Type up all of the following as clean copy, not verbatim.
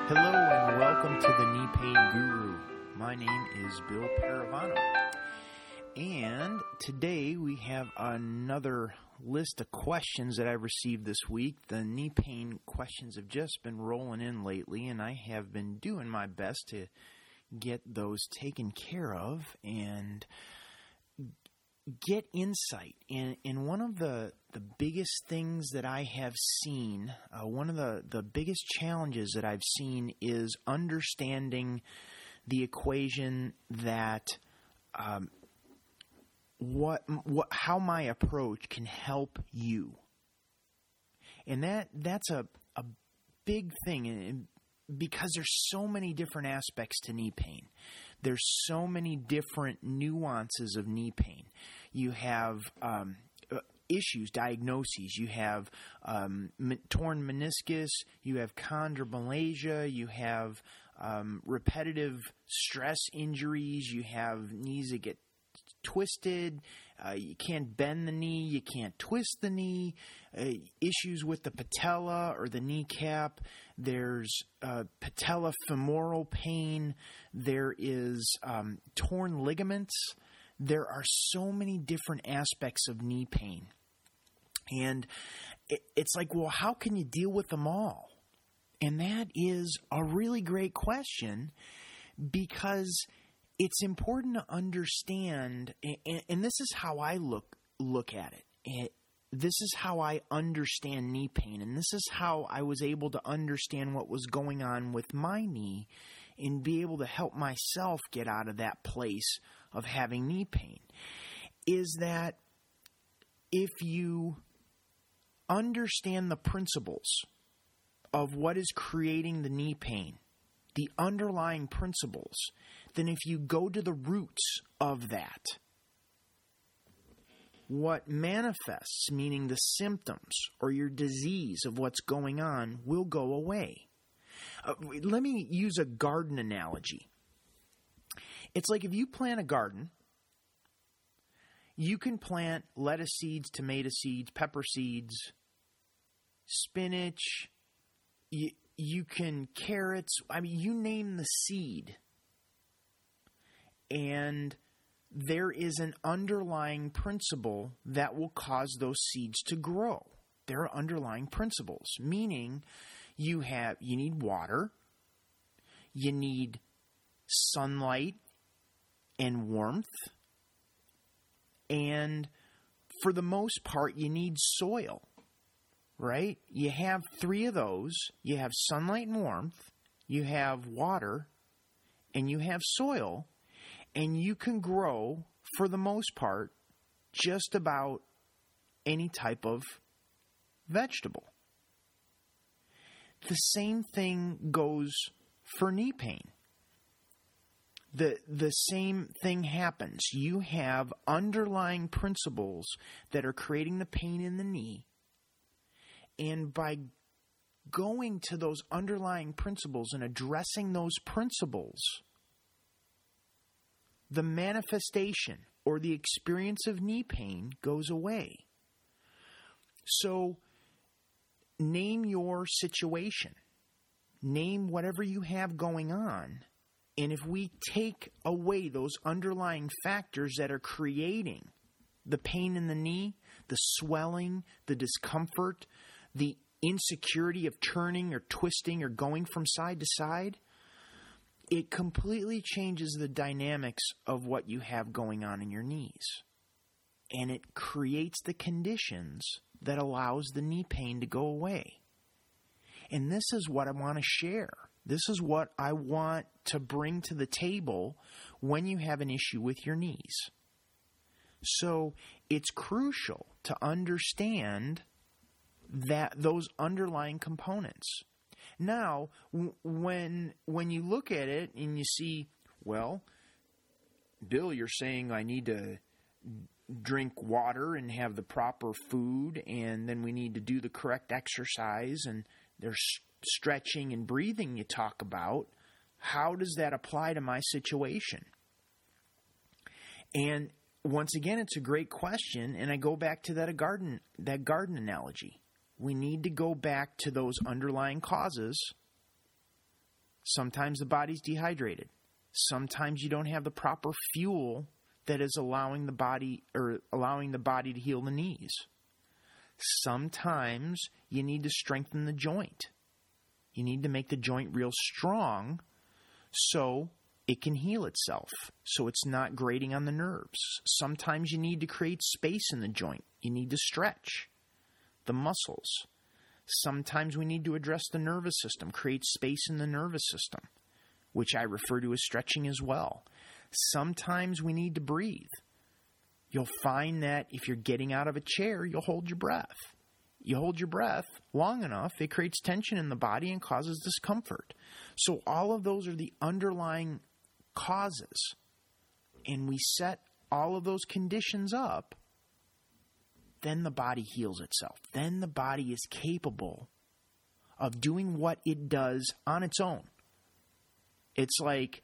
Hello and welcome to the Knee Pain Guru. My name is Bill Paravano. And today we have another list of questions that I've received this week. The knee pain questions have just been rolling in lately, and I have been doing my best to get those taken care of and get insight. And one of the biggest things that I have seen, one of the biggest challenges that I've seen is understanding the equation that how my approach can help you. And that's a big thing, because there's so many different aspects to knee pain. There's so many different nuances of knee pain. You have issues, diagnoses. You have torn meniscus. You have chondromalacia. You have repetitive stress injuries. You have knees that get twisted. You can't bend the knee. You can't twist the knee. Issues with the patella or the kneecap. There's patellofemoral pain. There is torn ligaments. There are so many different aspects of knee pain. And it's like, well, how can you deal with them all? And that is a really great question, because it's important to understand, and this is how I look at it. This is how I understand knee pain, and this is how I was able to understand what was going on with my knee and be able to help myself get out of that place of having knee pain, is that if you understand the principles of what is creating the knee pain, the underlying principles, then if you go to the roots of that, what manifests, meaning the symptoms or your disease of what's going on, will go away. Let me use a garden analogy. It's like if you plant a garden, you can plant lettuce seeds, tomato seeds, pepper seeds, spinach, you can carrots, you name the seed. And there is an underlying principle that will cause those seeds to grow. There are underlying principles, meaning you need water, you need sunlight and warmth, and for the most part, you need soil, right? You have three of those. You have sunlight and warmth, you have water, and you have soil, and you can grow, for the most part, just about any type of vegetable. The same thing goes for knee pain. The same thing happens. You have underlying principles that are creating the pain in the knee, and by going to those underlying principles and addressing those principles, the manifestation or the experience of knee pain goes away. So name your situation. Name whatever you have going on. And if we take away those underlying factors that are creating the pain in the knee, the swelling, the discomfort, the insecurity of turning or twisting or going from side to side, it completely changes the dynamics of what you have going on in your knees. And it creates the conditions that allows the knee pain to go away. And this is what I want to share. This is what I want to bring to the table when you have an issue with your knees. So it's crucial to understand that those underlying components. Now, when you look at it and you see, well, Bill, you're saying I need to drink water and have the proper food, and then we need to do the correct exercise, and there's stretching and breathing you talk about. How does that apply to my situation? And once again, it's a great question, and I go back to that garden analogy. We need to go back to those underlying causes Sometimes the body's dehydrated. Sometimes you don't have the proper fuel that is allowing the body to heal the knees. Sometimes you need to strengthen the joint. You need to make the joint real strong so it can heal itself, so it's not grating on the nerves. Sometimes you need to create space in the joint. You need to stretch the muscles. Sometimes we need to address the nervous system, create space in the nervous system, which I refer to as stretching as well. Sometimes we need to breathe. You'll find that if you're getting out of a chair, you'll hold your breath. You hold your breath long enough, it creates tension in the body and causes discomfort. So all of those are the underlying causes. And we set all of those conditions up, then the body heals itself. Then the body is capable of doing what it does on its own. It's like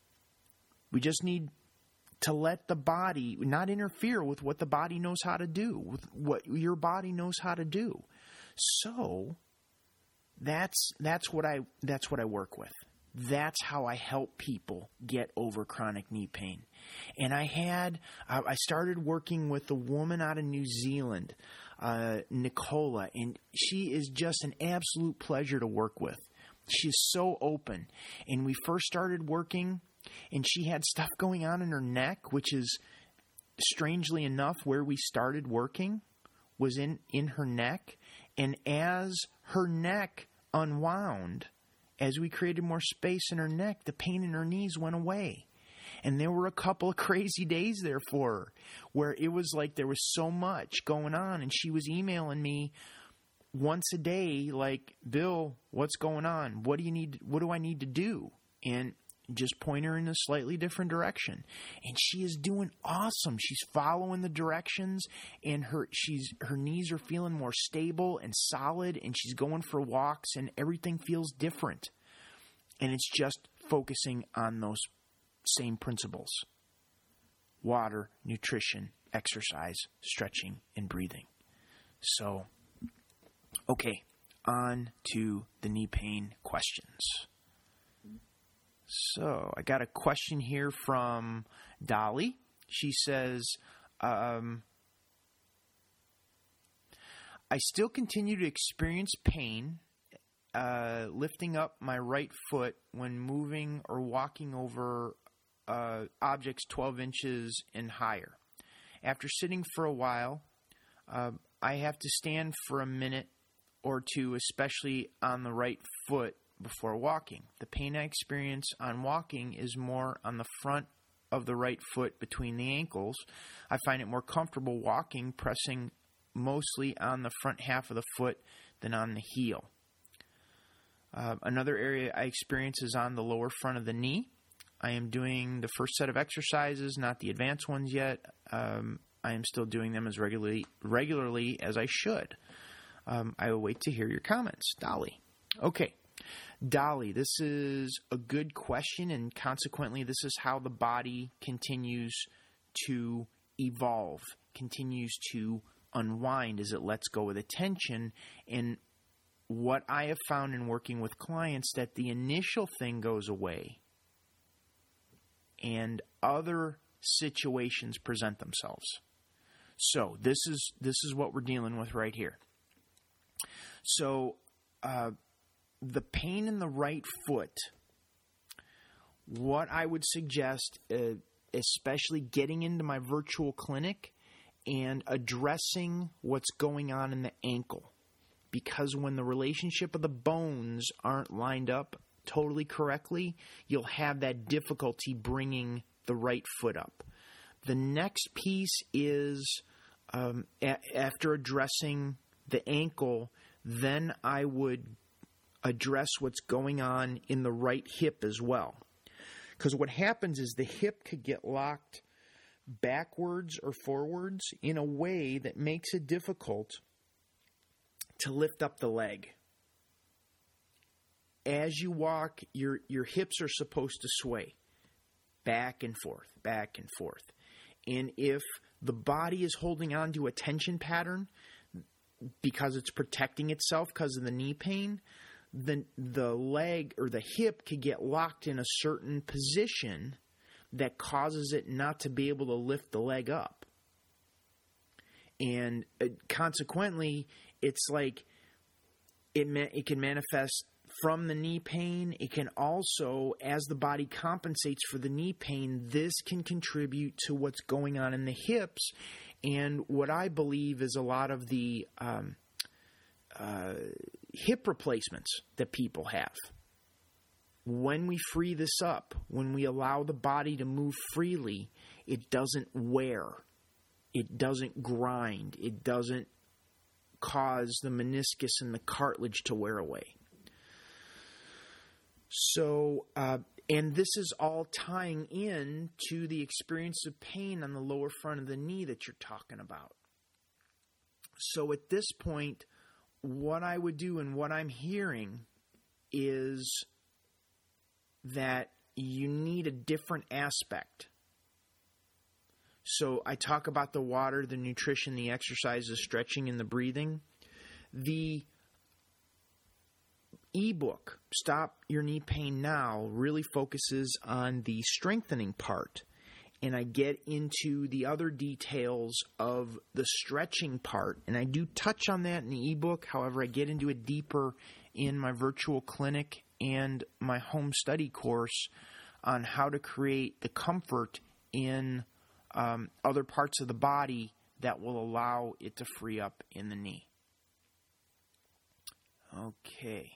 we just need to let the body not interfere with what the body knows how to do, with what your body knows how to do. So that's what I work with. That's how I help people get over chronic knee pain. And I started working with a woman out of New Zealand, Nicola, and she is just an absolute pleasure to work with. She's so open. And we first started working, and she had stuff going on in her neck, which is, strangely enough, where we started working was in her neck. And as her neck unwound, as we created more space in her neck, the pain in her knees went away. And there were a couple of crazy days there for her where it was like there was so much going on, and she was emailing me once a day like, Bill, what's going on? What do I need to do? And just point her in a slightly different direction. And she is doing awesome. She's following the directions, and her knees are feeling more stable and solid, and she's going for walks, and everything feels different. And it's just focusing on those same principles: water, nutrition, exercise, stretching, and breathing. So, okay, on to the knee pain questions. So I got a question here from Dolly. She says, I still continue to experience pain lifting up my right foot when moving or walking over objects 12 inches and higher. After sitting for a while, I have to stand for a minute or two, especially on the right foot, before walking. The pain I experience on walking is more on the front of the right foot between the ankles. I find it more comfortable walking, pressing mostly on the front half of the foot than on the heel. Another area I experience is on the lower front of the knee. I am doing the first set of exercises, not the advanced ones yet. I am still doing them as regularly as I should. I will wait to hear your comments. Dolly. Okay. Dolly, this is a good question, and consequently, this is how the body continues to evolve, continues to unwind as it lets go of the tension. And what I have found in working with clients, that the initial thing goes away and other situations present themselves. So this is what we're dealing with right here. So, the pain in the right foot, what I would suggest, especially getting into my virtual clinic and addressing what's going on in the ankle. Because when the relationship of the bones aren't lined up totally correctly, you'll have that difficulty bringing the right foot up. The next piece is, after addressing the ankle, then I would address what's going on in the right hip as well. Because what happens is the hip could get locked backwards or forwards in a way that makes it difficult to lift up the leg. As you walk, your hips are supposed to sway back and forth, back and forth. And if the body is holding on to a tension pattern because it's protecting itself because of the knee pain, the leg or the hip could get locked in a certain position that causes it not to be able to lift the leg up. And consequently, it's like it can manifest from the knee pain. It can also, as the body compensates for the knee pain, this can contribute to what's going on in the hips. And what I believe is a lot of the hip replacements that people have. When we free this up, when we allow the body to move freely, it doesn't wear. It doesn't grind. It doesn't cause the meniscus and the cartilage to wear away. So, and this is all tying in to the experience of pain on the lower front of the knee that you're talking about. So at this point, what I would do and what I'm hearing is that you need a different aspect. So I talk about the water, the nutrition, the exercise, the stretching, and the breathing. The ebook, Stop Your Knee Pain Now, really focuses on the strengthening part. And I get into the other details of the stretching part. And I do touch on that in the ebook. However, I get into it deeper in my virtual clinic and my home study course on how to create the comfort in other parts of the body that will allow it to free up in the knee. Okay.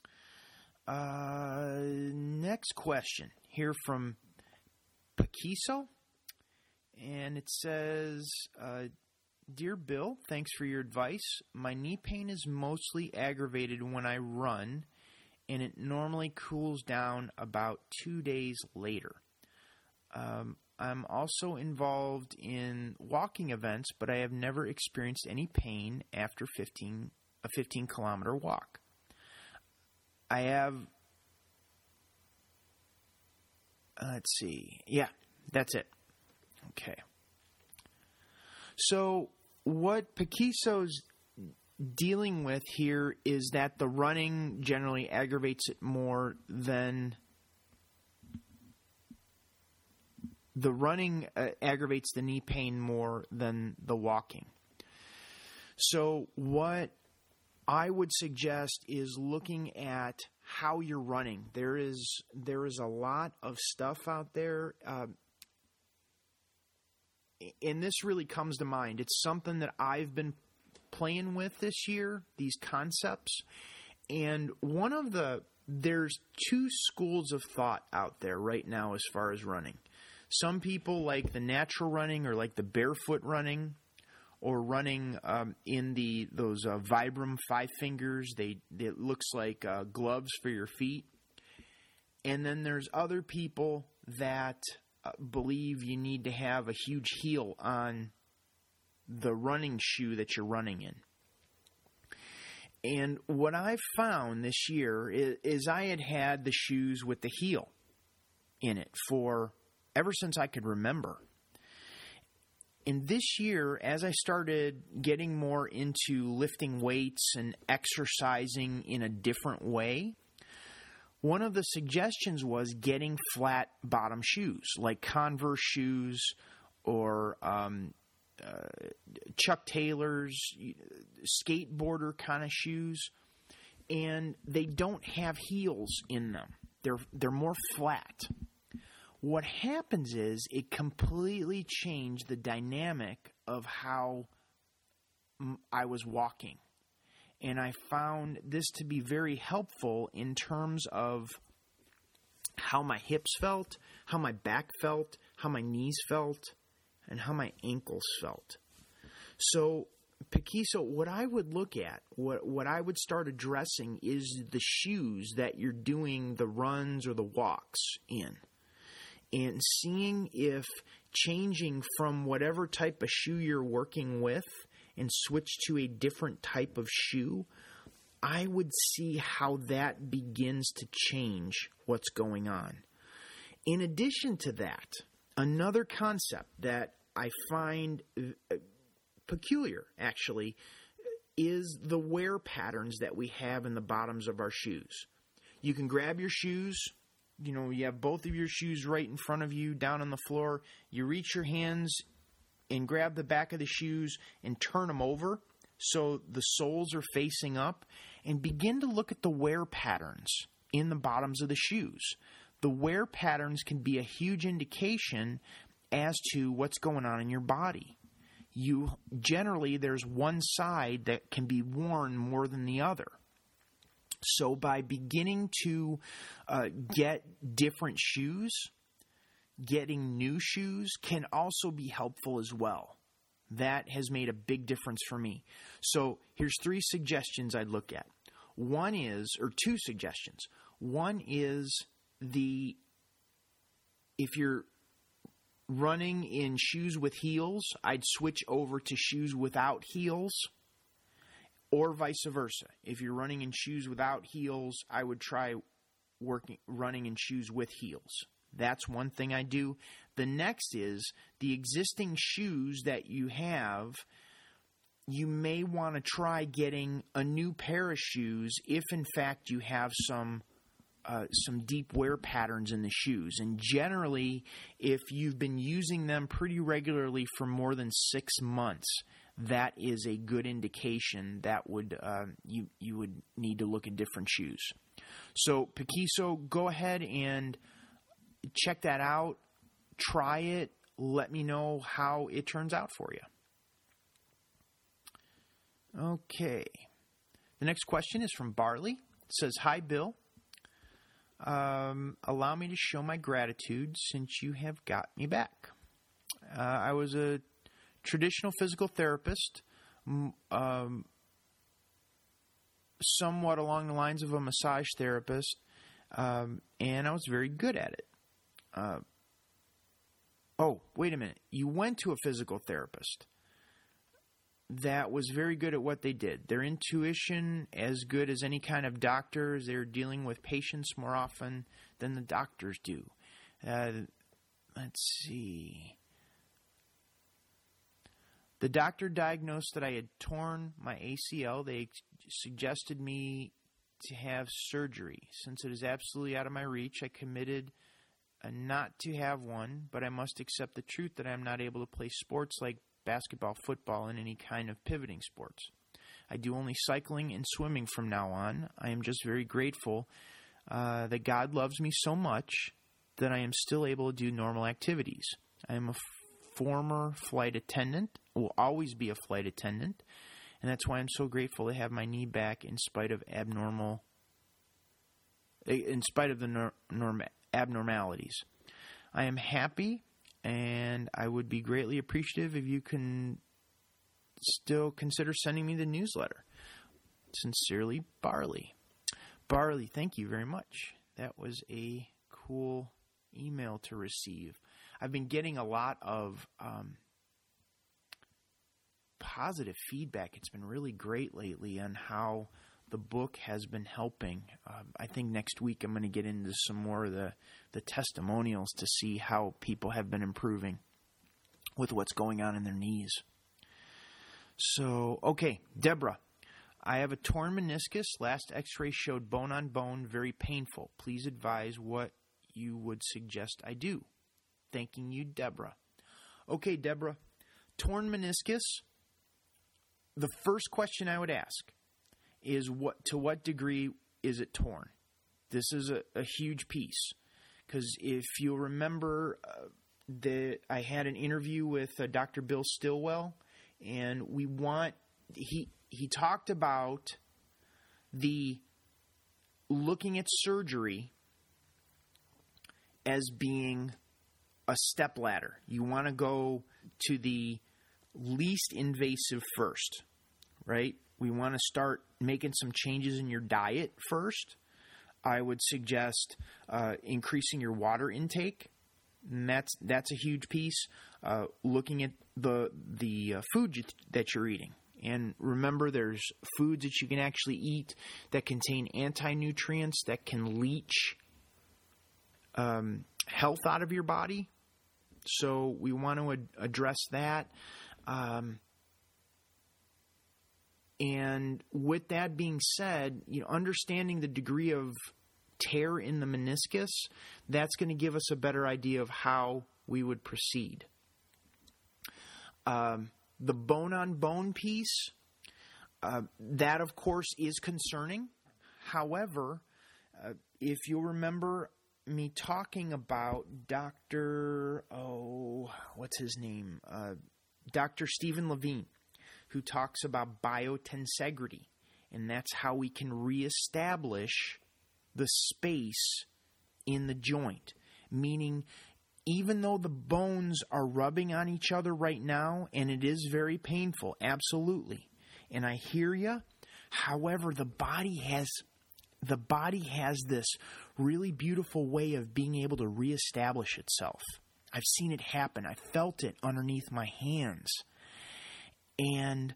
Next question here from Paquiso. And it says, Dear Bill, thanks for your advice. My knee pain is mostly aggravated when I run, and it normally cools down about 2 days later. I'm also involved in walking events, but I have never experienced any pain after a 15-kilometer walk. I have, let's see, yeah, that's it. Okay. So what Paquiso's dealing with here is that the running generally aggravates it more than the running aggravates the knee pain more than the walking. So what I would suggest is looking at how you're running. There is a lot of stuff out there, and this really comes to mind. It's something that I've been playing with this year, these concepts. And there's two schools of thought out there right now as far as running. Some people like the natural running or like the barefoot running, or running in those Vibram 5 fingers. It looks like gloves for your feet. And then there's other people that believe you need to have a huge heel on the running shoe that you're running in. And what I've found this year is I had the shoes with the heel in it for ever since I could remember. And this year, as I started getting more into lifting weights and exercising in a different way, one of the suggestions was getting flat bottom shoes, like Converse shoes or Chuck Taylor's skateboarder kind of shoes. And they don't have heels in them. They're more flat. What happens is it completely changed the dynamic of how I was walking. And I found this to be very helpful in terms of how my hips felt, how my back felt, how my knees felt, and how my ankles felt. So, Paquiso, what I would look at, what I would start addressing is the shoes that you're doing the runs or the walks in. And seeing if changing from whatever type of shoe you're working with and switch to a different type of shoe, I would see how that begins to change what's going on. In addition to that, another concept that I find peculiar, actually, is the wear patterns that we have in the bottoms of our shoes. You can grab your shoes. You have both of your shoes right in front of you down on the floor. You reach your hands and grab the back of the shoes and turn them over so the soles are facing up, and begin to look at the wear patterns in the bottoms of the shoes. The wear patterns can be a huge indication as to what's going on in your body. Generally, there's one side that can be worn more than the other. So by beginning to get different shoes, getting new shoes can also be helpful as well. That has made a big difference for me. So here's 3 suggestions I'd look at. Two suggestions. One is if you're running in shoes with heels, I'd switch over to shoes without heels, or vice versa. If you're running in shoes without heels, I would try running in shoes with heels. That's one thing I do. The next is the existing shoes that you have. You may want to try getting a new pair of shoes if, in fact, you have some deep wear patterns in the shoes. And generally, if you've been using them pretty regularly for more than 6 months, that is a good indication that you would need to look at different shoes. So, Paquiso, go ahead and check that out. Try it. Let me know how it turns out for you. Okay. The next question is from Barley. It says, "Hi, Bill. Allow me to show my gratitude since you have got me back. I was a traditional physical therapist, somewhat along the lines of a massage therapist, and I was very good at it." Oh, wait a minute. You went to a physical therapist that was very good at what they did. Their intuition, as good as any kind of doctors, they're dealing with patients more often than the doctors do. Let's see. The doctor diagnosed that I had torn my ACL. They suggested me to have surgery. Since it is absolutely out of my reach, I committed not to have one, but I must accept the truth that I am not able to play sports like basketball, football, and any kind of pivoting sports. I do only cycling and swimming from now on. I am just very grateful that God loves me so much that I am still able to do normal activities. I am a former flight attendant, will always be a flight attendant, and that's why I'm so grateful to have my knee back in spite of the abnormalities. I am happy, and I would be greatly appreciative if you can still consider sending me the newsletter. Sincerely, Barley. Barley, thank you very much. That was a cool email to receive. I've been getting a lot of positive feedback. It's been really great lately on how the book has been helping. I think next week I'm going to get into some more of the testimonials to see how people have been improving with what's going on in their knees. So, okay, Deborah, I have a torn meniscus. Last x-ray showed bone on bone, very painful. Please advise what you would suggest I do. Thanking you, Deborah. Okay, Deborah, torn meniscus, the first question I would ask is to what degree is it torn? This is a huge piece, because if you'll remember that I had an interview with Dr. Bill Stillwell, and he talked about the looking at surgery as being a step ladder. You want to go to the least invasive first, right? We want to start making some changes in your diet first. I would suggest increasing your water intake. And that's a huge piece. Looking at the food that you're eating. And remember, there's foods that you can actually eat that contain anti-nutrients that can leach health out of your body. So we want to address that. And with that being said, understanding the degree of tear in the meniscus, that's going to give us a better idea of how we would proceed. The bone-on-bone piece, that of course is concerning. However, if you'll remember me talking about Dr. Dr. Stephen Levine, who talks about biotensegrity, and that's how we can reestablish the space in the joint, meaning even though the bones are rubbing on each other right now, and it is very painful, absolutely, and I hear you. However, the body has this really beautiful way of being able to reestablish itself. I've seen it happen. I felt it underneath my hands. And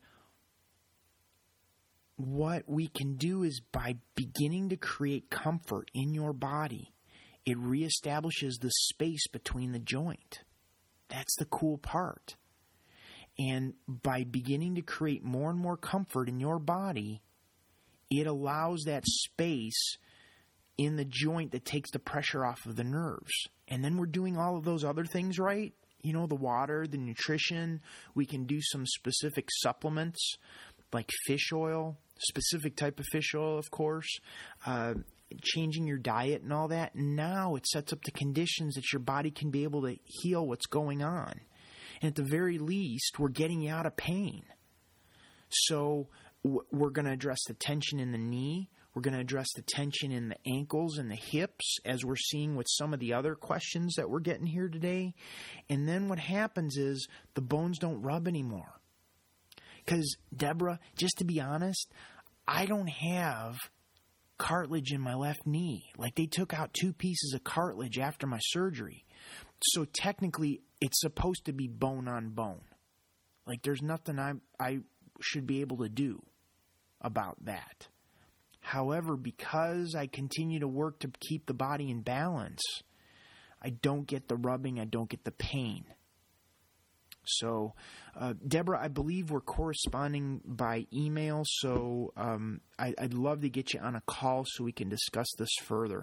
what we can do is by beginning to create comfort in your body, it reestablishes the space between the joint. That's the cool part. And by beginning to create more and more comfort in your body, it allows that space in the joint that takes the pressure off of the nerves. And then we're doing all of those other things right. The water, the nutrition. We can do some specific supplements like fish oil, specific type of fish oil, of course, changing your diet and all that. Now it sets up the conditions that your body can be able to heal what's going on. And at the very least, we're getting you out of pain. So we're going to address the tension in the knee. We're going to address the tension in the ankles and the hips, as we're seeing with some of the other questions that we're getting here today. And then what happens is the bones don't rub anymore. Because, Deborah, just to be honest, I don't have cartilage in my left knee. Like, they took out 2 pieces of cartilage after my surgery. So technically, it's supposed to be bone on bone. Like, there's nothing I should be able to do about that. However, because I continue to work to keep the body in balance, I don't get the rubbing, I don't get the pain. So, Deborah, I believe we're corresponding by email, so I'd love to get you on a call so we can discuss this further.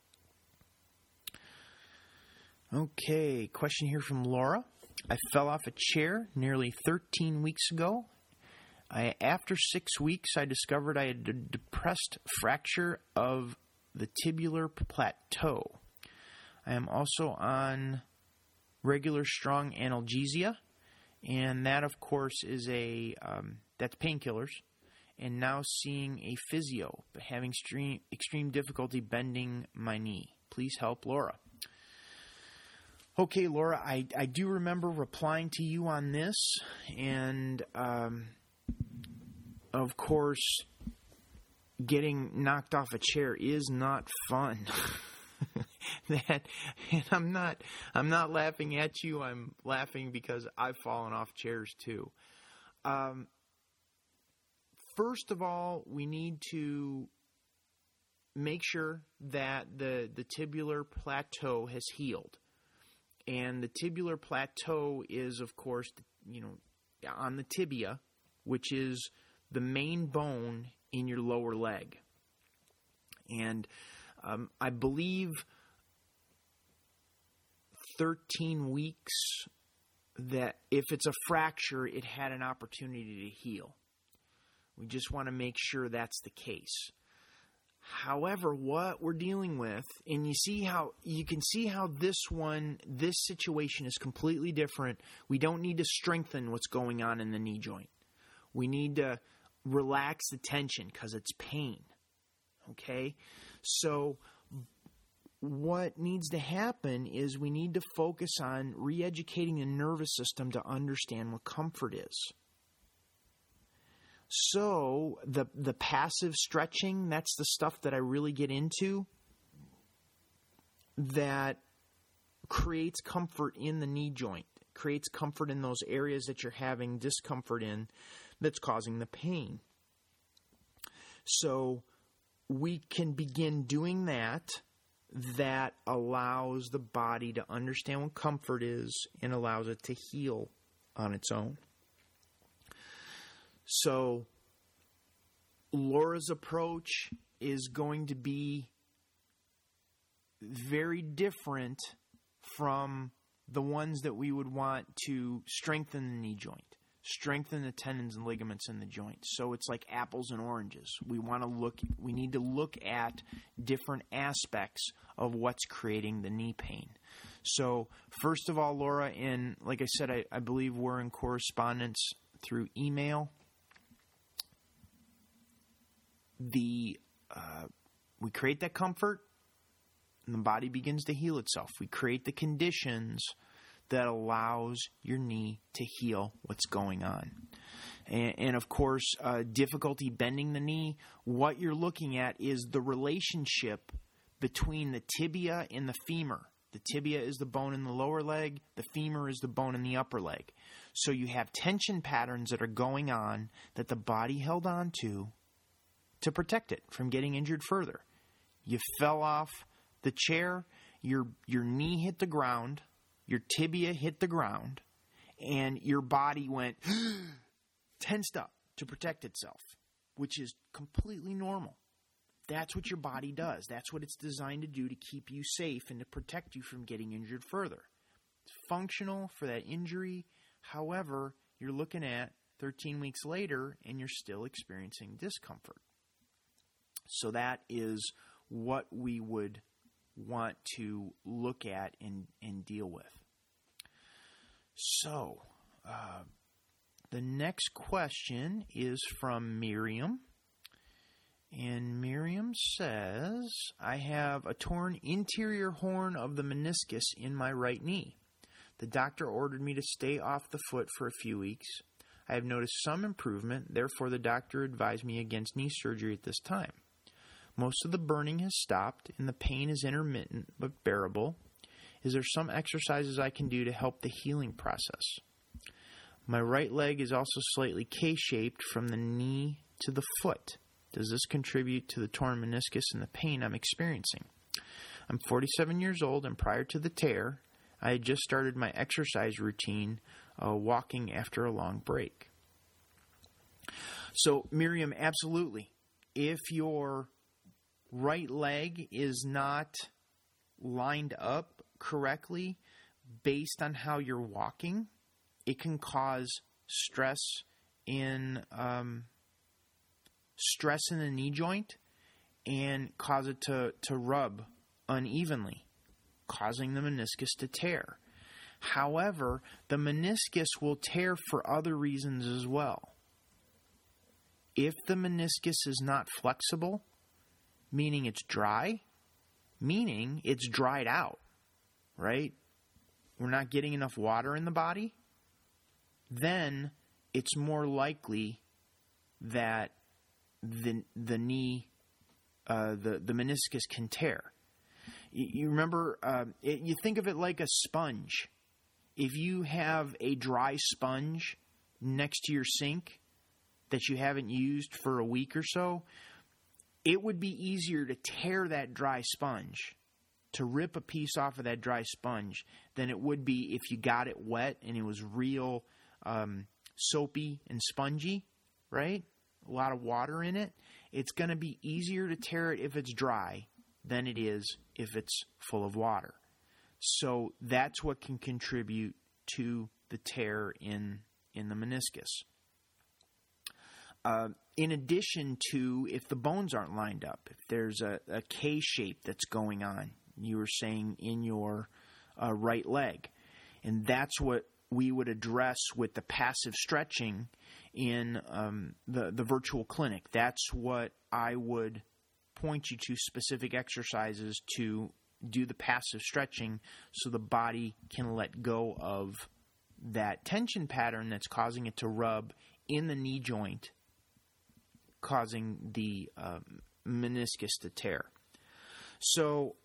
Okay, question here from Laura. I fell off a chair nearly 13 weeks ago. After 6 weeks, I discovered I had a depressed fracture of the tibular plateau. I am also on regular strong analgesia, and that, of course, is that's painkillers, and now seeing a physio, but having extreme difficulty bending my knee. Please help, Laura. Okay, Laura, I do remember replying to you on this, and of course, getting knocked off a chair is not fun. And I'm not laughing at you. I'm laughing because I've fallen off chairs too. First of all, we need to make sure that the tibular plateau has healed. And the tibular plateau is, of course, on the tibia, which is the main bone in your lower leg. And I believe 13 weeks that if it's a fracture, it had an opportunity to heal. We just want to make sure that's the case. However, what we're dealing with, and you can see how this situation is completely different. We don't need to strengthen what's going on in the knee joint. We need to relax the tension because it's pain. Okay? So what needs to happen is we need to focus on re-educating the nervous system to understand what comfort is. So the passive stretching, that's the stuff that I really get into that creates comfort in the knee joint, creates comfort in those areas that you're having discomfort in that's causing the pain. So we can begin doing that. That allows the body to understand what comfort is and allows it to heal on its own. So Laura's approach is going to be very different from the ones that we would want to strengthen the knee joint, strengthen the tendons and ligaments in the joint. So it's like apples and oranges. We need to look at different aspects of what's creating the knee pain. So first of all, Laura, and like I said, I believe we're in correspondence through email. We create that comfort, and the body begins to heal itself. We create the conditions that allows your knee to heal what's going on. And of course, difficulty bending the knee, what you're looking at is the relationship between the tibia and the femur. The tibia is the bone in the lower leg. The femur is the bone in the upper leg. So you have tension patterns that are going on that the body held on to protect it from getting injured further. You fell off the chair, your knee hit the ground, your tibia hit the ground, and your body went tensed up to protect itself, which is completely normal. That's what your body does. That's what it's designed to do to keep you safe and to protect you from getting injured further. It's functional for that injury. However, you're looking at 13 weeks later and you're still experiencing discomfort. So that is what we would want to look at and deal with. So, the next question is from Miriam. And Miriam says, I have a torn interior horn of the meniscus in my right knee. The doctor ordered me to stay off the foot for a few weeks. I have noticed some improvement, therefore the doctor advised me against knee surgery at this time. Most of the burning has stopped, and the pain is intermittent but bearable. Is there some exercises I can do to help the healing process? My right leg is also slightly K-shaped from the knee to the foot. Does this contribute to the torn meniscus and the pain I'm experiencing? I'm 47 years old, and prior to the tear, I had just started my exercise routine, walking after a long break. So, Miriam, absolutely. If your right leg is not lined up correctly based on how you're walking, it can cause stress in the knee joint and cause it to rub unevenly, causing the meniscus to tear. However, the meniscus will tear for other reasons as well. If the meniscus is not flexible, meaning it's dry, meaning it's dried out, right? We're not getting enough water in the body, then it's more likely that the knee, the meniscus can tear. You remember, you think of it like a sponge. If you have a dry sponge next to your sink that you haven't used for a week or so, it would be easier to tear that dry sponge, to rip a piece off of that dry sponge, than it would be if you got it wet and it was real soapy and spongy, right? A lot of water in it. It's going to be easier to tear it if it's dry than it is if it's full of water. So that's what can contribute to the tear in the meniscus. In addition to if the bones aren't lined up, if there's a K shape that's going on, you were saying in your right leg. And that's what we would address with the passive stretching in the virtual clinic. That's what I would point you to, specific exercises to do the passive stretching so the body can let go of that tension pattern that's causing it to rub in the knee joint, causing the meniscus to tear. So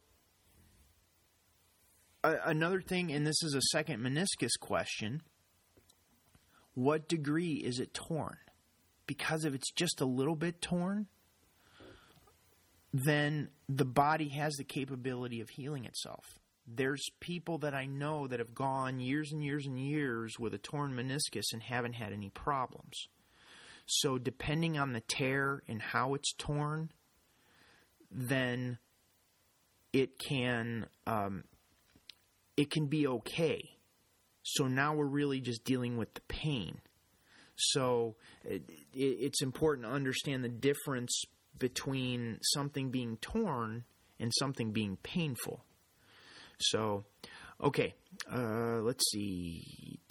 another thing, and this is a second meniscus question, what degree is it torn? Because if it's just a little bit torn, then the body has the capability of healing itself. There's people that I know that have gone years and years and years with a torn meniscus and haven't had any problems. So depending on the tear and how it's torn, then it can be okay. So now we're really just dealing with the pain. So it's important to understand the difference between something being torn and something being painful. So, okay, let's see.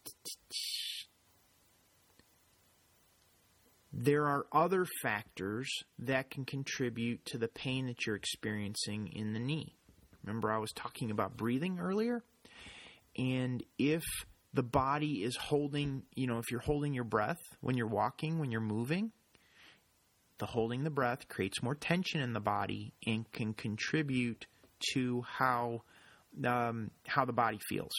There are other factors that can contribute to the pain that you're experiencing in the knee. Remember, I was talking about breathing earlier? And if the body is holding, if you're holding your breath when you're walking, when you're moving, holding the breath creates more tension in the body and can contribute to how the body feels,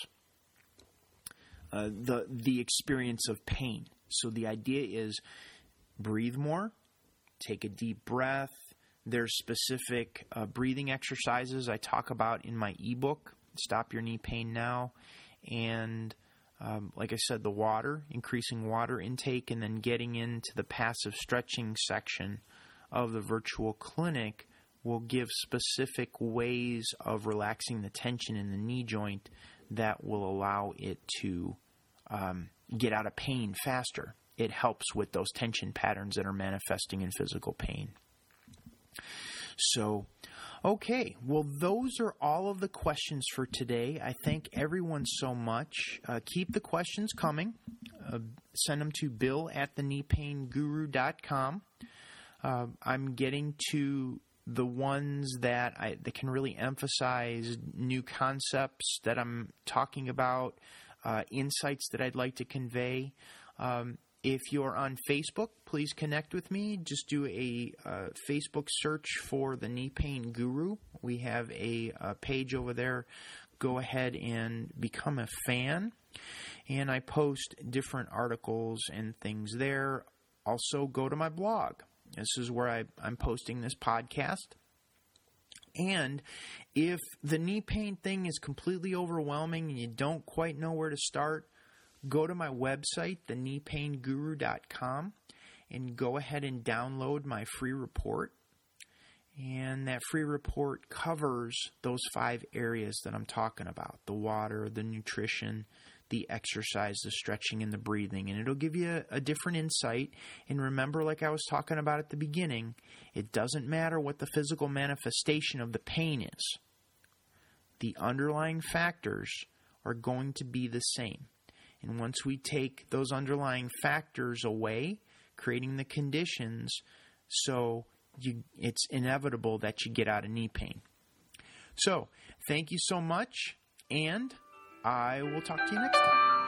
the experience of pain. So the idea is breathe more, take a deep breath. There's specific breathing exercises I talk about in my ebook, Stop Your Knee Pain Now. And like I said, the water, increasing water intake, and then getting into the passive stretching section of the virtual clinic will give specific ways of relaxing the tension in the knee joint that will allow it to get out of pain faster. It helps with those tension patterns that are manifesting in physical pain. So, okay, well, those are all of the questions for today. I thank everyone so much. Keep the questions coming. Send them to bill@thekneepainguru.com. I'm getting to the ones that can really emphasize new concepts that I'm talking about, insights that I'd like to convey. If you're on Facebook, please connect with me. Just do a Facebook search for the Knee Pain Guru. We have a page over there. Go ahead and become a fan. And I post different articles and things there. Also, go to my blog. This is where I'm posting this podcast. And if the knee pain thing is completely overwhelming and you don't quite know where to start, go to my website, thekneepainguru.com, and go ahead and download my free report. And that free report covers those 5 areas that I'm talking about: the water, the nutrition, the exercise, the stretching, and the breathing. And it'll give you a different insight. And remember, like I was talking about at the beginning, it doesn't matter what the physical manifestation of the pain is. The underlying factors are going to be the same. And once we take those underlying factors away, creating the conditions, so it's inevitable that you get out of knee pain. So, thank you so much, and I will talk to you next time.